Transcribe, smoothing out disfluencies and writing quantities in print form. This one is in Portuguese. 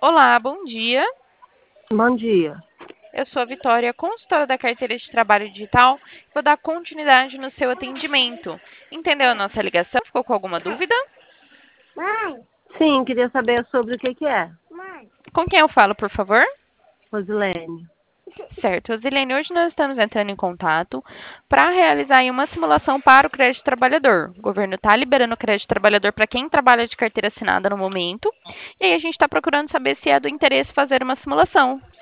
Olá, bom dia. Bom dia. Eu sou a Vitória, consultora da carteira de trabalho digital. Vou dar continuidade no seu atendimento. Entendeu a nossa ligação? Ficou com alguma dúvida? Sim, queria saber sobre o que é. Com quem eu falo, por favor? Rosilene. Certo, Rosilene, hoje nós estamos entrando em contato para realizar aí uma simulação para o crédito trabalhador. O governo está liberando o crédito trabalhador para quem trabalha de carteira assinada no momento. E aí a gente está procurando saber se é do interesse fazer uma simulação.